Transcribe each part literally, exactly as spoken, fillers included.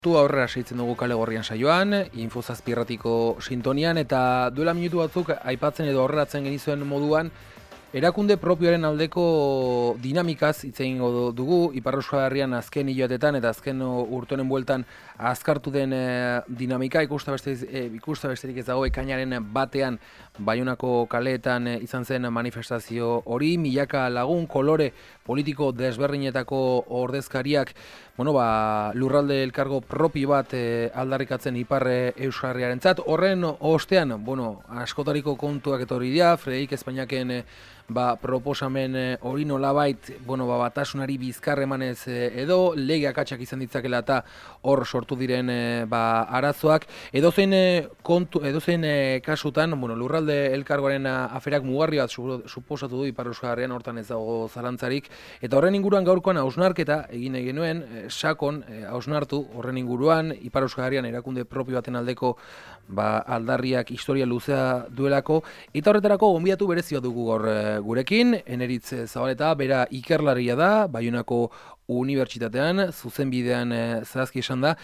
Tu aurrera seitzen dugu Kale Gorrian saioan, Infozazpi irratiko sintonian, eta duela minutu batzuk aipatzen edo horrelatzen genizuen moduan, erakunde propioaren aldeko dinamikaz hitz egingo dugu, Ipar Euskal Herrian azken hilabetetan eta azken urtenen bueltan azkartu den e, dinamika, ikusta besterik, e, ikusta besterik ez dago ekainaren batean Baionako kaleetan e, izan zen manifestazio hori, milaka lagun, kolore politiko desberdinetako ordezkariak, bueno, ba, lurralde elkargo propio bat e, aldarrikatzen Ipar Euskal Herriarentzat. Horren ostean, bueno, askotariko kontuak etorri dira, Frederik Espainiaken e, ba, proposamen hori nolabait, bueno, ba, batasunari bizkar emanez edo lege akatsak izan ditzakela eta hor sortu diren e, ba, arazoak. Edozein e, kontu, edozein e, kasutan, bueno, lurralde elkargoaren aferak mugarri bat suposatu du Ipar Euskal Herrian, hortan ez dago zalantzarik. Eta horren inguruan gaurkoan hausnarketa egin nahi genuen, e, sakon e, hausnartu horren inguruan, Ipar Euskal Herrian erakunde propio baten aldeko ba, aldarriak historia luzea duelako, eta horretarako gonbidatu berezioa dugu gaur e, gurekin, Eneritz Zabaleta, bera ikerlaria da, Baionako Unibertsitatean, zuzenbidean e, zehazki esan da,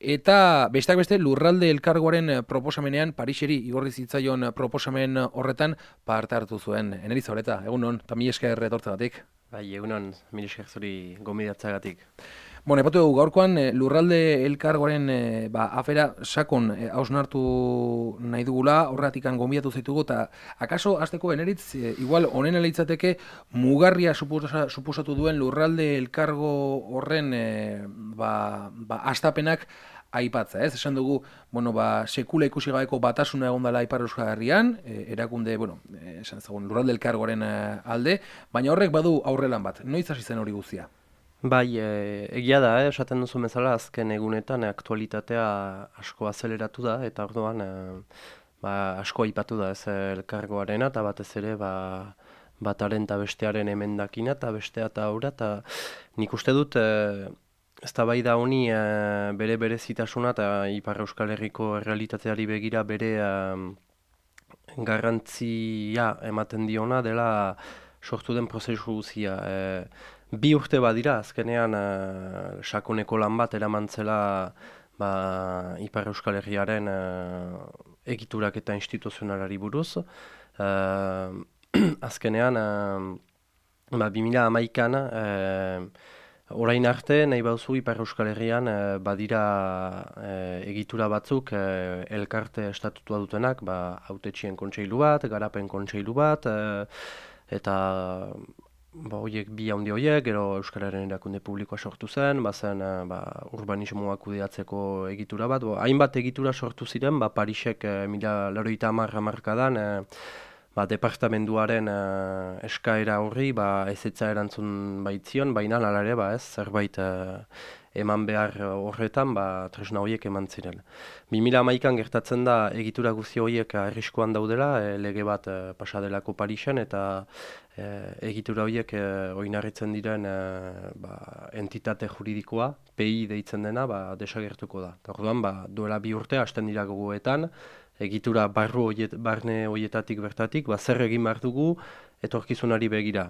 eta besteak beste lurralde elkargoaren proposamenean, Pariseri igorri zitzaion proposamen horretan parte hartu zuen. Eneritz Zabaleta, egunon, eta mila esker etortzegatik. Bai, egunon, mila esker zuri gonbidatzagatik. Bueno, epatu dugu gaurkoan, e, lurralde elkargoaren e, ba, afera sakon e, hausnartu nahi dugula, horretikan gonbidatu zaitugu, eta akaso hasteko Eneritz, e, igual honen litzateke mugarria suposa, suposatu duen lurralde elkargo horren e, ba, ba, astapenak aipatza, ez? Esan dugu, bueno, ba, sekula ikusi gabeko batasuna egon dela Ipar Euskal Herrian, e, erakunde, bueno, e, esan ezagun, lurralde elkargoaren alde, baina horrek badu aurrelan bat. Noiz hasi zen hori guztia? Bai, e, egia da, eh, esaten duzu bezala azken egunetan e, aktualitatea asko azeleratu da, eta orduan e, ba, asko aipatu da ez elkargoarena, eta batez ere ba, bataren eta bestearen emendakina, eta bestea eta aurra, eta nik uste dut e, eztabaida honi e, bere berezitasuna eta Ipar Euskal Herriko errealitateari begira bere e, garrantzia ematen diona dela sortu den prozesu guzia. E, Bi urte badira, azkenean uh, sakoneko lan bat eramantzela ba, Ipar Euskal Herriaren uh, egiturak eta instituzionalari buruz. Uh, azkenean, uh, ba, bi mila hamaikan, uh, orain arte, nahi bauzu Ipar Euskal Herrian uh, badira uh, egitura batzuk uh, elkarte estatutua dutenak, ba, hautetxien kontseilu bat, garapen kontseilu bat, uh, eta Ba, oiek bi handi horiek, gero Euskararen erakunde publikoa sortu zen, bazen ba, urbanismoa kudeatzeko egitura bat. Bo, hainbat egitura sortu ziren, ba, Parisek e, mila laurogeita hamar hamarkadan e, ba, departamenduaren e, eskaera horri ba, ezetza erantzun baitzion, baina hala ere ba, ez, zerbait e, eman behar horretan, ba, tresna horiek eman ziren. bi mila hamaikan gertatzen da egitura guzti horiek arriskuan daudela, e, lege bat e, pasadelako Parisen, eta e, egitura horiek e, oinarritzen diren e, ba, entitate juridikoa, P I deitzen dena, ba, desagertuko da. Orduan, ba, duela bi urte hasten dira gogoetan, egitura barru oiet, barne horietatik bertatik, ba, zer egin behar dugu etorkizunari begira.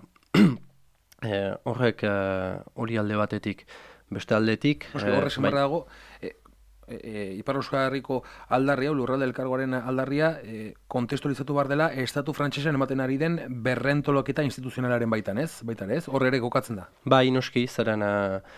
e, horrek hori alde batetik. Beste aldetik... Horre semarra dago, e, e, e, Ipar Euskal Herriko aldarria, lurralde elkargoaren aldarria, e, kontestualizatu behar dela, estatu frantsesean ematen ari den berrentoloketa instituzionalaren baitan, ez? Baitan, ez? Horre ere kokatzen da. Bai, noski, zeren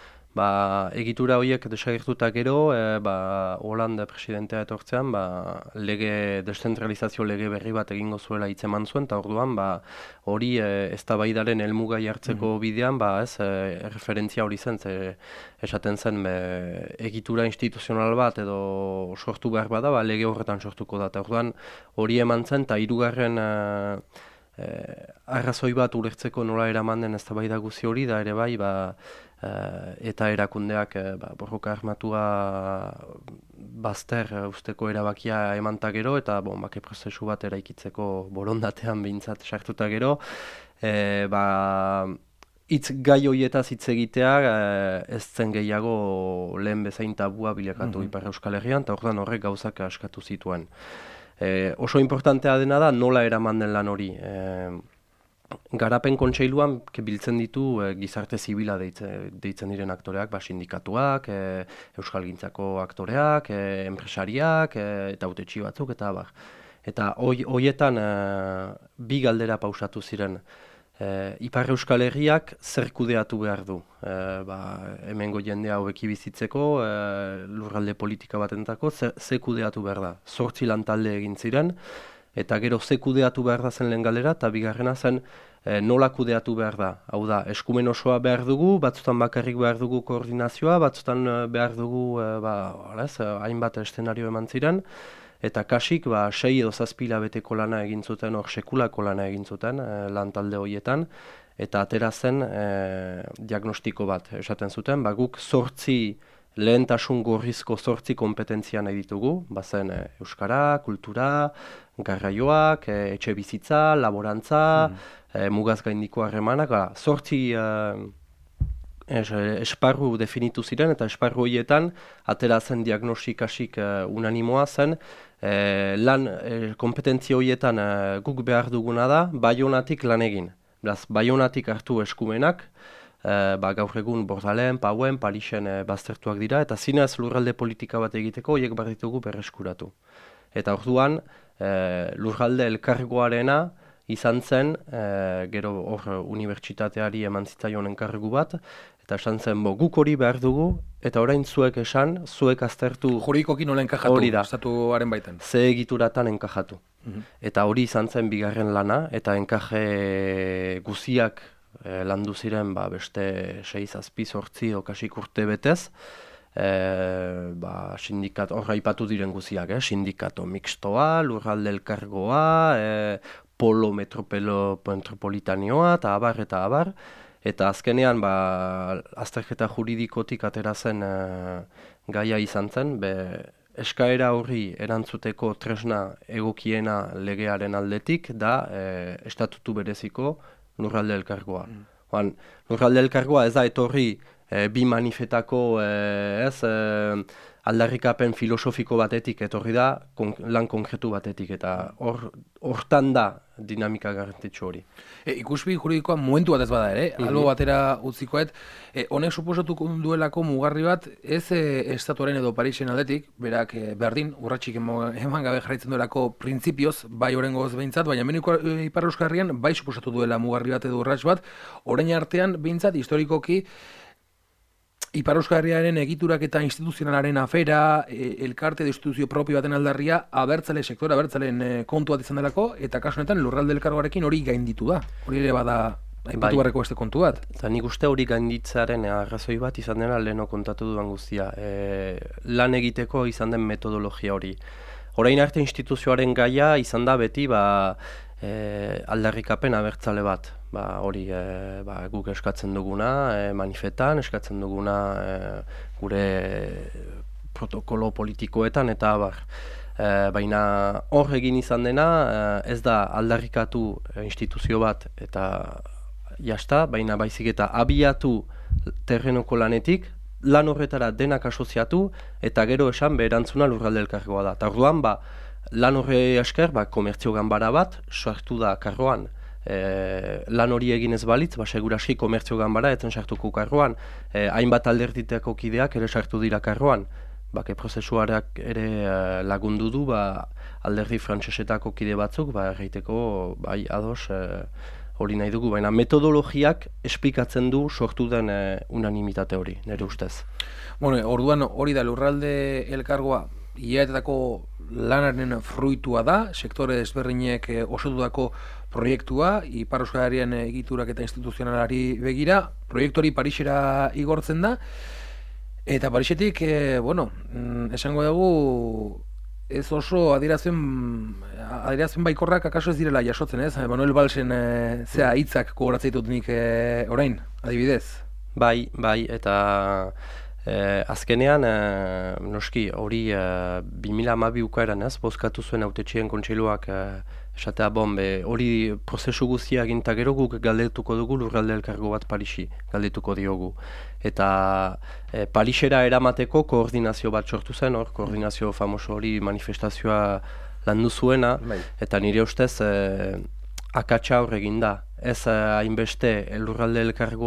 ba, egitura horiek desagertuta gero, e, ba, Hollande presidentea etortzean, ba, lege, deszentralizazio lege berri bat egingo zuela hitzeman zuen, eta orduan, ba, hori e, eztabaidaren helmugai hartzeko mm. bidean, ba, ez, e, referentzia hori zen, ze, esaten zen, be, egitura instituzional bat edo sortu behar bada, ba, lege horretan sortuko da, eta orduan hori eman zen, eta hirugarren e, e, arrazoi bat ulertzeko nola eraman den eztabaida guzi hori, da ere bai, ba, Uh, eta erakundeak uh, ba, borroka armatua bazter uh, usteko erabakia emanta gero, eta bon, bake prozesu bat eraikitzeko borondatean behintzat sartuta gero, e, ba, hitz gai horietaz hitz egitea uh, ez zen gehiago lehen bezain tabua bilakatu mm-hmm. Ipar Euskal Herrian, eta orduan horrek gauzak askatu zituen. E, oso importantea dena da nola eraman den lan hori. E, Garapen kontseiluan biltzen ditu e, gizarte zibila deitze, deitzen diren aktoreak, ba, sindikatuak, e, euskalgintzako aktoreak, e, enpresariak, e, eta hautetsi batzuk, eta abar. Eta hoietan e, bi galdera pausatu ziren. E, Ipar Euskal Herriak zer kudeatu behar du. E, ba, hemengo jendea hobeki bizitzeko, e, lurralde politika batentako, ze, ze kudeatu behar da. Zortzi lantalde egin ziren, eta gero ze kudeatu behar da zen lehen galera, eta bigarrena zen e, nola kudeatu behar da. Hau da, eskumen osoa behar dugu, batzutan bakarrik behar dugu koordinazioa, batzutan behar dugu, e, ba, alaz, hainbat eszenario eman ziren, eta kasik, ba, sei edo zazpila beteko lana egin zuten, hor sekulako lana egin zuten, e, lan talde horietan, eta atera zen e, diagnostiko bat esaten zuten, ba, guk zortzi lehentasun gorrizko zortzi kompetentzia nahi ditugu, bazen e, euskara, kultura, garraioak, e, etxe bizitza, laborantza, mm. e, mugaz gaindiko harremanak, ba, zortzi e, Es, esparru definitu ziren, eta esparru horietan atera zen diagnostikasik uh, unanimoa zen, e, lan e, kompetentzia horietan uh, guk behar duguna da, Baionatik lan egin. Beraz, Baionatik hartu eskumenak, uh, ba, gaur egun Bordalen, Pauen, Parisen uh, baztertuak dira, eta zinez lurralde politika bat egiteko horiek behar ditugu berreskuratu. Eta orduan, uh, lurralde elkargoarena izan zen, e, gero hor unibertsitateari eman zitzaion enkargu bat, eta esan zen, bo, guk hori behar dugu, eta orain zuek esan, zuek aztertu... Juridikoki nola enkajatu, estatuaren baitan. Ze egituratan enkajatu. Mm-hmm. Eta hori izan zen bigarren lana, eta enkaje guziak e, landu ziren ba, beste sei zazpi zortzi okasik urte betez, e, ba, sindikat, hor aipatu diren guziak, eh? Sindikato mixtoa, lurralde elkargoa, e, polo metropolo metropolitanioa, eta abar, eta abar. Eta azkenean, ba, azterketa juridikotik atera zen e, gaia izan zen, be, eskaera horri erantzuteko tresna egokiena legearen aldetik, da e, estatutu bereziko lurralde elkargoa. Mm. Oan, lurralde elkargoa ez da etorri e, bi manifetako e, ez, e, aldarrikapen filosofiko batetik etorri da, kon, lan konkretu batetik, eta hor, hortan da dinamika garrantzitsu hori. E, ikuspi juridikoa momentu bat ez bada ere, mm-hmm. albo batera utzikoet, e, honek suposatu duelako mugarri bat, ez e, estatuaren edo Parisen aldetik, berak e, berdin, urratxik eman gabe jarraitzen duelako printzipioz, bai orengoz behintzat, baina hemen Ipar Euskal Herrian bai suposatu duela mugarri bat edo urratx bat, orain artean behintzat historikoki, Ipar Euskal Herriaren egiturak eta instituzionalaren afera, e, elkarte edo instituzio propio baten aldarria, abertzale, sektora abertzalen e, kontu bat izan delako, eta kasu honetan lurralde elkargoarekin hori gainditu da. Hori ere bada aipatu beharreko beste kontu bat. Eta nik uste hori gainditzaren arrazoi bat izan dena leheno kontatu duan guztia. E, lan egiteko izan den metodologia hori. Orain arte instituzioaren gaia izan da beti ba, e, aldarrikapen abertzale bat. Ba, hori e, ba, guk eskatzen duguna, e, manifetan, eskatzen duguna e, gure protokolo politikoetan eta abar. E, baina hor egin izan dena e, ez da aldarrikatu e, instituzio bat eta jasta, baina baizik eta abiatu terrenoko lanetik, lan horretara denak asoziatu eta gero esan berantzuna lurralde elkargoa da. Eta orduan, ba, lan horre esker, ba, komertzio ganbara bat sartu da karroan. E, lan hori egin ez balitz, ba, seguraski komertzio ganbara etzen sartuko karroan. E, hainbat alderditeko kideak ere sartu dira karroan. Bake prozesuarak ere e, lagundu du ba, alderdi frantsesetako kide batzuk, ba, erraiteko bai ados e, hori nahi dugu. Baina metodologiak esplikatzen du sortu den e, unanimitate hori, nire ustez. Bueno, orduan hori da lurralde elkargoa, hilabetetako lanaren fruitua da, sektore desberdinek e, osotutako proiektua, Ipar Euskal Herrian egiturak eta instituzionalari begira, proiektu hori Parisera igortzen da, eta Parisetik, e, bueno, esango dugu, ez oso adierazpen, adierazpen baikorrak akaso ez direla jasotzen, ez? Manuel Valsen e, zea hitzak gogoratzen ditut nik e, orain, adibidez. Bai, bai, eta e, azkenean, e, noski, hori e, bi mila hamabi ukaeran ez, bozkatu zuen hautetxien kontseiluak e, esatea bombe, hori prozesu guztia eginta gero guk galdetuko dugu lurralde elkargo bat Parisi, galdetuko diogu. Eta e, Parisera eramateko koordinazio bat sortu zen, hor, koordinazio famoso hori manifestazioa landu zuena, bai. Eta nire ustez e, akatsa hor egin da. ez hainbeste lurralde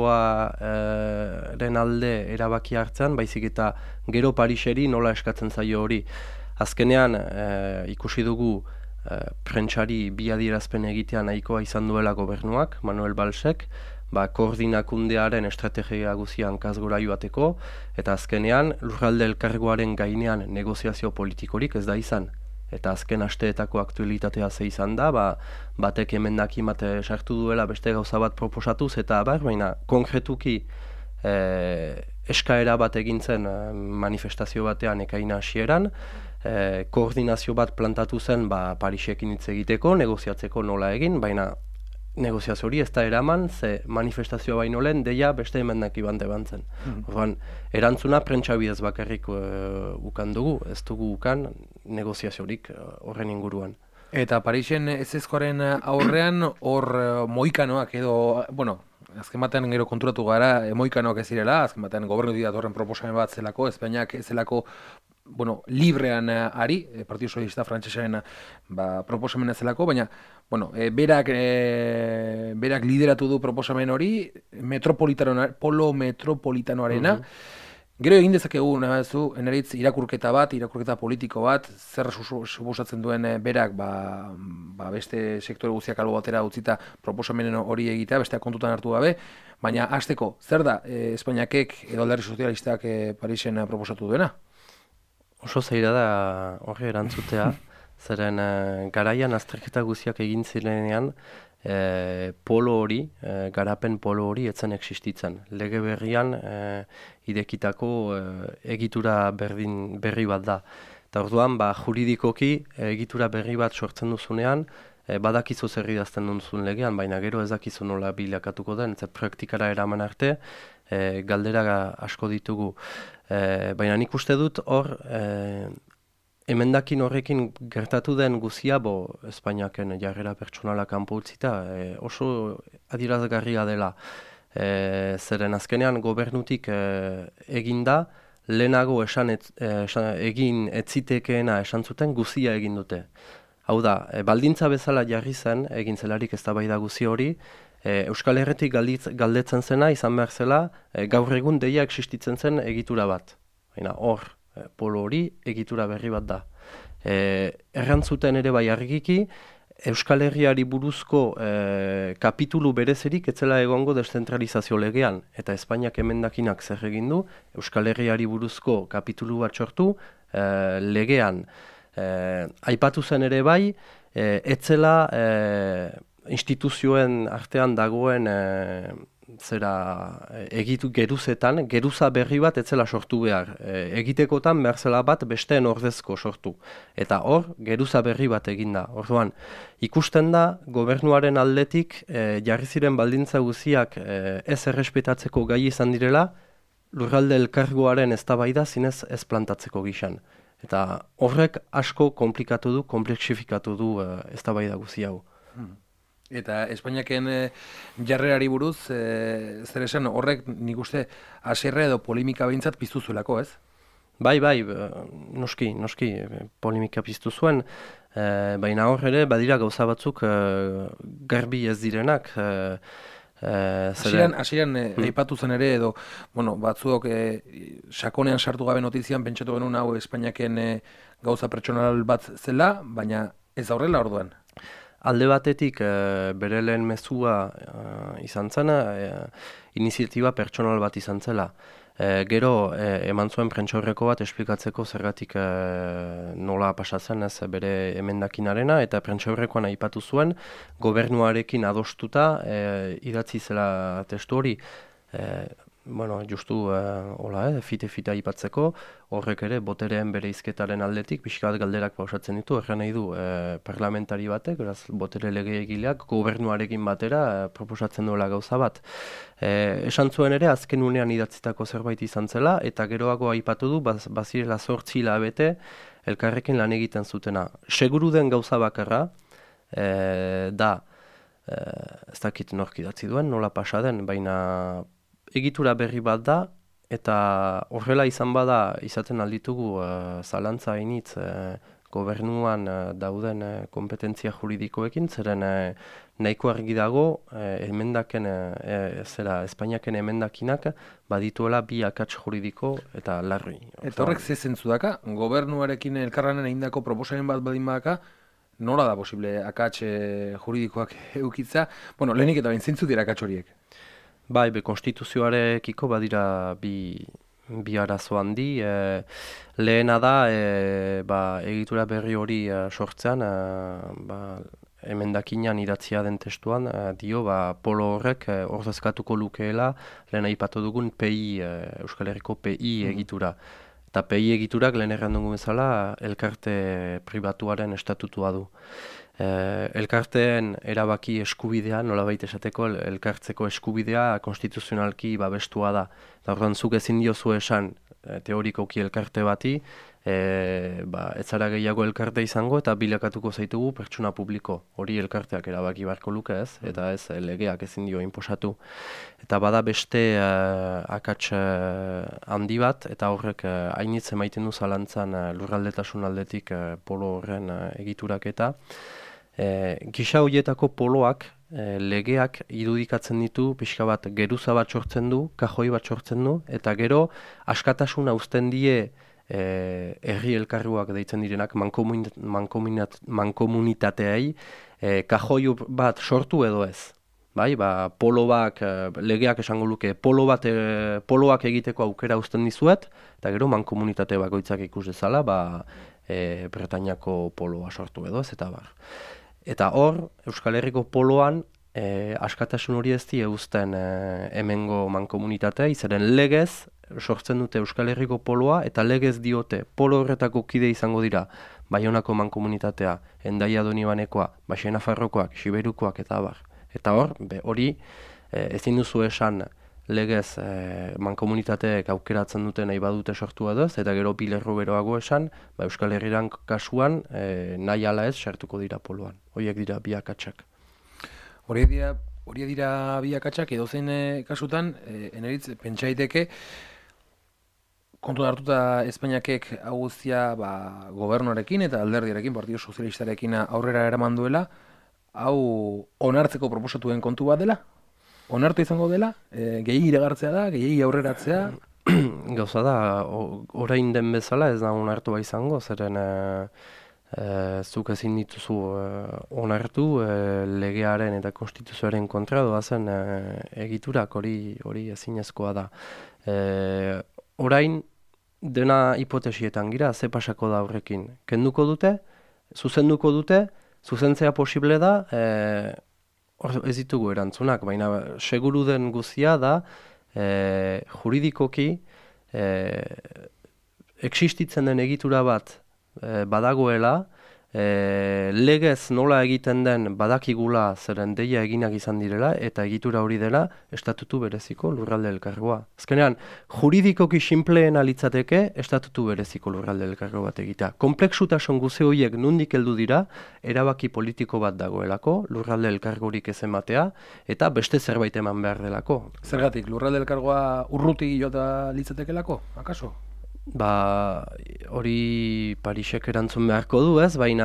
elkargoaren alde erabaki hartzen, baizik eta gero Pariseri nola eskatzen zaio hori. Azkenean e, ikusi dugu e, prentsari bi adierazpen egitea nahikoa izan duela gobernuak, Manuel Vallsek, ba, koordinakundearen estrategia guzia hankaz gora joateko, eta azkenean lurralde elkargoaren gainean negoziazio politikorik ez da izan. Eta azken asteetako aktualitatea ze izan da, ba, batek emendakin bat sartu duela beste gauza bat proposatuz, eta bar, baina konkretuki e, eskaera bat egintzen manifestazio batean ekaina hasieran, e, koordinazio bat plantatu zen ba, Parisekin hitz egiteko, negoziatzeko nola egin, baina negoziazio hori ez da eraman, ze manifestazioa baino lehen deia beste emendaki bante bantzen. Mm. Orduan, erantzuna prentsa bidez bakarrik uh, ukan dugu, ez dugu ukan negoziaziorik horren uh, inguruan. Eta Parisen ezezkoaren aurrean hor uh, moikanoak edo, bueno, azken batean gero konturatu gara, e, moikanoak ez direla, azken batean gobernu didatorren proposamen bat zelako, Espainiak ez zelako bueno, librean ari, e, Partido Socialista Frantsesaren ba, proposamen ez zelako, baina bueno, e, berak, e, berak lideratu du proposamen hori, polo metropolitanoarena, uh-huh. Gero egin dezakegu, nahazu, eneritz, irakurketa bat, irakurketa politiko bat, zer suposatzen duen berak ba, ba beste sektore guztiak albo batera utzita proposamenen hori egitea, besteak kontutan hartu gabe, baina hasteko, zer da e, Espainiakek edo Alderdi Sozialistak e, Parisen proposatu duena? Oso zeira da horri erantzutea, zeren e, garaian azterketa guztiak egin zirenean, E, polo hori, e, garapen polo hori etzen existitzen. Lege berrian e, idekitako e, egitura berdin, berri bat da. Eta orduan, ba, juridikoki egitura berri bat sortzen duzunean, e, badakizu zer idazten duzun legean, baina gero ez dakizu nola bilakatuko den, ze praktikara eraman arte, e, galdera asko ditugu. E, baina nik uste dut hor, e, emendakin horrekin gertatu den guzia, bo, Espainiaken jarrera pertsonala kanpo utzita, e, oso adierazgarria dela. E, zeren azkenean gobernutik e, eginda, lehenago esan, et, esan egin etzitekeena esan zuten guzia egin dute. Hau da, e, baldintza bezala jarri zen, egin zelarik eztabaida guzi hori, e, Euskal Herritik galditz, galdetzen zena, izan behar zela, e, gaur egun deia existitzen zen egitura bat. Baina hor, polo hori egitura berri bat da. E, errantzuten ere bai argiki, Euskal Herriari buruzko e, kapitulu berezerik etzela egongo deszentralizazio legean, eta Espainiak emendakinak zer egin du, Euskal Herriari buruzko kapitulu bat sortu e, legean. E, aipatu zen ere bai, e, etzela e, instituzioen artean dagoen e, zera egitu geruzetan, geruza berri bat etzela sortu behar. E, egitekotan behar zela bat besteen ordezko sortu. Eta hor, geruza berri bat eginda. Orduan, ikusten da, gobernuaren aldetik e, jarri ziren baldintza guziak e, ez errespetatzeko gai izan direla, lurralde elkargoaren eztabaida zinez ez plantatzeko gizan. Eta horrek asko komplikatu du, kompleksifikatu du e, eztabaida guzi hau. Hmm. Eta Espainiaken e, jarrerari buruz, e, zer esan horrek nik uste haserre edo polemika behintzat piztu zuelako, ez? Bai, bai, noski, noski, polemika piztu zuen, e, baina hor ere, badira gauza batzuk e, garbi ez direnak. E, e, Hasieran, hasieran e, hmm. aipatu zen ere, edo, bueno, batzuok e, sakonean sartu gabe notizian, pentsatu genuen hau Espainiaken e, gauza pertsonal bat zela, baina ez aurrela orduan. Alde batetik, e, bere lehen mezua e, izan zena, e, iniziatiba pertsonal bat izan zela. E, gero, e, eman zuen prentsaurreko bat esplikatzeko zergatik e, nola pasatzen ez bere emendakinarena, eta prentsaurrekoan aipatu zuen, gobernuarekin adostuta e, idatzi zela testu hori. E, bueno, justu uh, hola, eh, fite-fite aipatzeko, horrek ere botereen bere izketaren aldetik, pixkat galderak pausatzen ditu, erran nahi du eh, parlamentari batek, beraz, botere legeegileak gobernuarekin batera eh, proposatzen duela gauza bat. Eh, esan zuen ere, azken unean idatzitako zerbait izan zela, eta geroago aipatu du, baz, bazirela zortzi hilabete elkarrekin lan egiten zutena. Seguru den gauza bakarra, eh, da, eh, ez dakit nork idatzi duen, nola pasa den, baina egitura berri bat da, eta horrela izan bada izaten alditugu uh, zalantza hainitz uh, gobernuan uh, dauden uh, kompetentzia juridikoekin, zeren uh, nahiko argi dago uh, emendaken, uh, zera, Espainiaken emendakinak badituela bi akats juridiko eta larri. Eta horrek ze zentzu daka, gobernuarekin elkarlanen egindako proposamen bat badin badaka, nola da posible akats eh, juridikoak eukitza? Bueno, lehenik eta bain zintzu dira akats horiek? Bai, be, konstituzioarekiko badira bi, bi arazo handi. E, lehena da, e, ba, egitura berri hori e, sortzean, e, ba, emendakinan idatzia den testuan, e, dio, ba, polo horrek e, ordezkatuko lukeela, lehen aipatu dugun P I, e, Euskal Herriko P I egitura. Eta P I egiturak lehen errandungu bezala elkarte pribatuaren estatutua du. Eh, elkarteen erabaki eskubidea, nolabait esateko el, elkartzeko eskubidea konstituzionalki babestua da. Eta orduan zuk ezin diozu esan e, teorikoki elkarte bati, e, ba, ez zara gehiago elkarte izango eta bilakatuko zaitugu pertsona publiko. Hori elkarteak erabaki beharko luke ez, eta ez legeak ezin dio inposatu. Eta bada beste uh, akats uh, handi bat, eta horrek uh, hainitz emaiten du zalantzan uh, lurraldetasun aldetik uh, polo horren uh, egiturak eta E, gisa horietako poloak, e, legeak irudikatzen ditu, pixka bat geruza bat sortzen du, kajoi bat sortzen du, eta gero askatasuna uzten die e, herri elkarruak deitzen direnak mankomunit, mankomunit, mankomunitateei e, kajoi bat sortu edo ez. Bai, ba, polo bak, legeak esango luke, polo bat, e, poloak egiteko aukera uzten dizuet, eta gero mankomunitate bakoitzak ikus dezala, ba, e, Bretañako poloa sortu edo ez, eta bar. Eta hor, Euskal Herriko poloan, e, askatasun hori ez die uzten e, hemengo mankomunitatea, izaren legez sortzen dute Euskal Herriko poloa, eta legez diote polo horretako kide izango dira Baionako mankomunitatea, Hendaia Donibanekoa, Baixena Farrokoak, Siberukoak eta abar. Eta hor, be, hori e, ezin duzu esan legez e, mankomunitateek aukeratzen dute nahi badute sortu edoz, eta gero bilerro beroago esan, ba, Euskal Herriran kasuan e, nahi ala ez sartuko dira poloan. Horiek dira bi akatsak. Horiek dira, horiek dira bi akatsak edozein e, kasutan, e, eneritz, pentsaiteke, kontu hartuta Espainiakek hau guztia ba, gobernuarekin eta alderdiarekin, Partido Sozialistarekin aurrera eraman duela, hau onartzeko proposatuen kontu bat dela? Onartu izango dela? E, gehi iragartzea da, gehi aurreratzea? Gauza da, orain den bezala ez da onartua izango, zeren e, e, zuk ezin dituzu e, onartu e, legearen eta konstituzioaren kontra doazen e, egiturak hori hori ezinezkoa da. E, orain dena hipotesietan gira, ze pasako da horrekin. Kenduko dute, zuzenduko dute, zuzentzea posible da, e, ez ditugu erantzunak, baina seguru den guzia da, e, juridikoki e, existitzen den egitura bat e, badagoela, e, legez nola egiten den badakigula zeren deia eginak izan direla, eta egitura hori dela estatutu bereziko lurralde elkargoa. Azkenean, juridikoki sinpleena litzateke estatutu bereziko lurralde elkargo bat egitea. Konplexutasun guzi horiek nundik heldu dira, erabaki politiko bat dagoelako, lurralde elkargorik ez ematea, eta beste zerbait eman behar delako. Zergatik, lurralde elkargoa urruti jota litzatekelako, akaso? Ba, hori Parisek erantzun beharko du ez, baina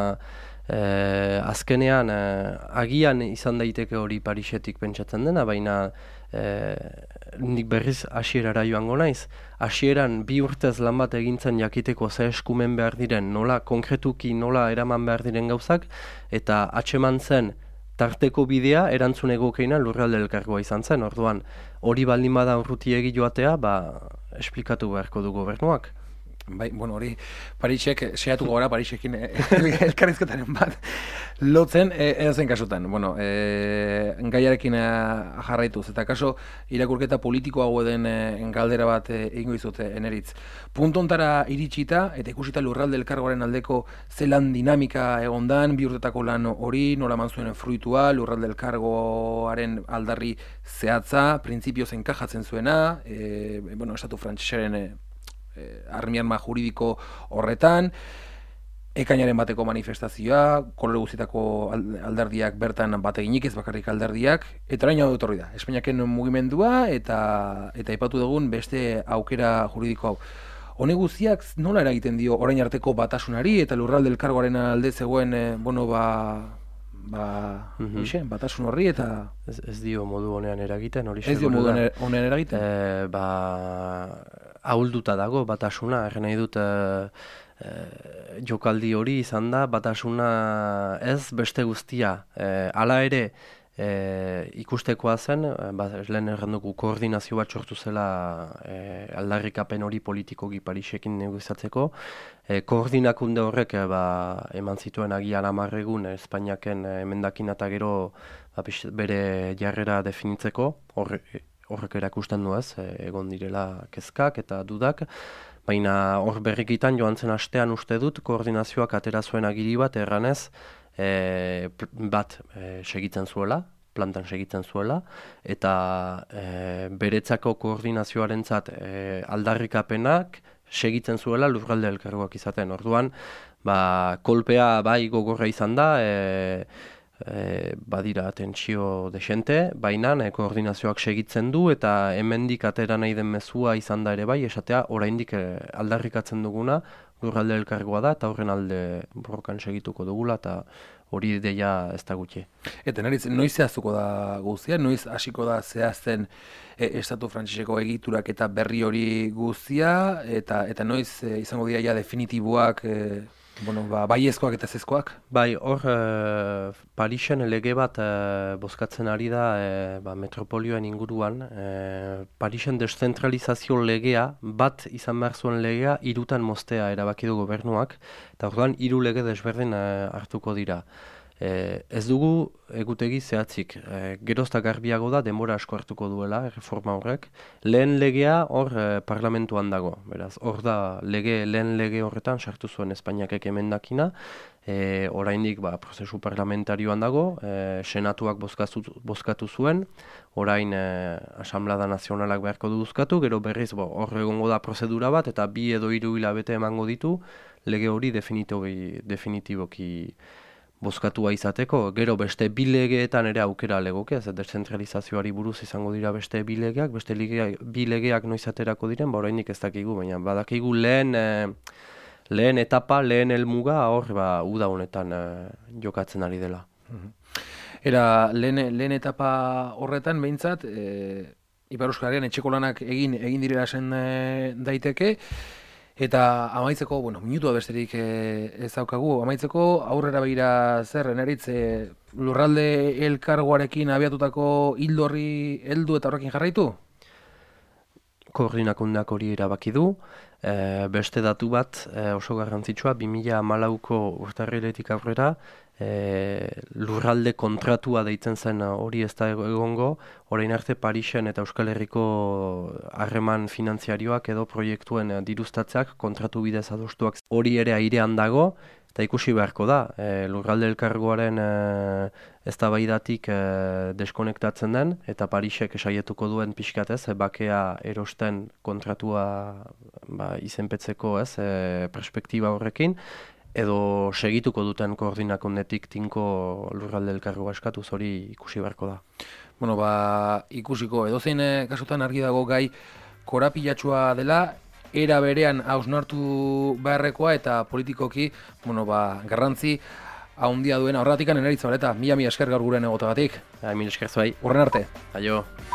eh, azkenean eh, agian izan daiteke hori Parisetik pentsatzen dena, baina eh, nik berriz hasierara joango naiz. Hasieran bi urtez lan bat egintzen jakiteko ze eskumen behar diren, nola konkretuki nola eraman behar diren gauzak, eta atxeman zen tarteko bidea erantzun egokeina lurralde elkargoa izan zen. Orduan, hori baldin bada urrutiegi joatea, ba, esplikatu beharko du gobernuak. Bai, bueno, hori Parisek, seiatuko gara Parisekin elkarrizketaren bat lotzen, edozein kasutan. Bueno, e, gaiarekin jarraituz, eta kaso irakurketa politikoago den galdera bat egingo izute eneritz. Puntontara iritsita, eta ikusita lurralde elkargoaren aldeko zelan dinamika egondan, bi urtetako lan hori, nola eman zuen fruitua, lurralde elkargoaren aldarri zehatza, printzipioz enkajatzen zuena, e, bueno, estatu frantsesaren armiarma juridiko horretan, ekainaren bateko manifestazioa, kolore guztietako alderdiak bertan bat eginik, ez bakarrik alderdiak, eta orain hau etorri da, Espainiaken mugimendua eta eta aipatu dugun beste aukera juridiko hau. Hone guztiak nola eragiten dio orain arteko batasunari eta lurralde elkargoaren alde zegoen, e, bueno, ba, ba, Mhm. hoxe, batasun horri eta... Ez, ez dio modu honean eragiten, hori Ez dio seguru modu da. honean eragiten? E, ba, ahulduta dago batasuna, erren nahi dut e, e, jokaldi hori izan da, batasuna ez beste guztia. E, hala ere, e, ikustekoa zen, e, ba, lehen erranduko koordinazio bat sortu zela e, aldarrikapen hori politikoki Parisekin negoziatzeko. E, koordinakunde horrek e, ba, eman zituen agian amarregun Espainiaken e, emendakin eta gero ba, pixkat bere jarrera definitzeko, horre, horrek erakusten du ez, e, egon direla kezkak eta dudak, baina hor berrikitan joan zen astean uste dut koordinazioak atera zuen agiri bat erranez, e, bat e, segitzen zuela, plantan segitzen zuela, eta e, beretzako koordinazioarentzat e, aldarrikapenak segitzen zuela lurralde elkargoak izaten. Orduan, ba, kolpea bai gogorra izan da, e, E, badira tentsio desente, baina e, koordinazioak segitzen du eta hemendik atera nahi den mezua izan da ere bai, esatea oraindik e, aldarrikatzen duguna lurralde elkargoa da eta horren alde borrokan segituko dugula eta hori deia ez da gutxi. Eta naritz, noiz zehaztuko da guztia, noiz hasiko da zehazten e, Estatu Frantseseko egiturak eta berri hori guztia, eta eta noiz e, izango dira ja definitiboak, e, bueno, ba, baiezkoak eta ezezkoak? Bai, hor e, Parisen lege bat e, bozkatzen ari da e, ba, metropolioen inguruan. E, Parisen deszentralizazio legea, bat izan behar zuen legea, hirutan moztea erabaki du gobernuak, eta orduan hiru lege desberdin e, hartuko dira. E, ez dugu egutegi zehatzik, e, gerozta garbiago da, denbora asko hartuko duela, reforma horrek. Lehen legea hor e, parlamentuan dago, beraz, hor da lege, lehen lege horretan sartu zuen Espainiakek emendakina, e, oraindik ba, prozesu parlamentarioan dago, e, senatuak bozkatu, bozkatu zuen, orain e, Asamblada Nazionalak beharko du bozkatu, gero berriz bo, hor egongo da prozedura bat, eta bi edo hiru hilabete emango ditu, lege hori definitiboki, definitiboki bozkatua izateko, gero beste bi legeetan ere aukera legoke, ez deszentralizazioari buruz izango dira beste bi legeak, beste legeak, bi legeak noiz aterako diren, ba oraindik ez dakigu, baina badakigu lehen, e, lehen etapa, lehen helmuga hor ba, uda honetan e, jokatzen ari dela. Era, lehen, lehen etapa horretan behintzat, e, Ipar Euskal Herrian etxeko lanak egin, egin direla zen e, daiteke, eta amaitzeko, bueno, minutua besterik e, ez daukagu, amaitzeko aurrera begira zer, Neritz, e, lurralde elkargoarekin abiatutako hildorri heldu eta horrekin jarraitu? Koordinakundeak hori erabaki du, e, beste datu bat e, oso garrantzitsua, bi mila hamalauko urtarriletik aurrera, e, lurralde kontratua deitzen zen hori ez da egongo, orain arte Parisen eta Euskal Herriko harreman finantziarioak edo proiektuen diruztatzeak kontratu bidez adostuak hori ere airean dago, eta ikusi beharko da, e, lurralde elkargoaren e, eztabaidatik e, deskonektatzen den, eta Parisek esaietuko duen pixkatez, e, bakea erosten kontratua ba, izenpetzeko ez, e, perspektiba horrekin, edo segituko duten koordinakundetik tinko lurralde elkargoa eskatuz hori ikusi beharko da. Bueno, ba, ikusiko, edozein kasutan argi dago gai korapilatsua dela, era berean hausnartu beharrekoa eta politikoki, bueno, ba, garrantzi haundia duena. Horratikan Neritz Zabaleta, mila mila esker gaur gurean egotagatik. Mila esker zuai. Horren arte. Aio.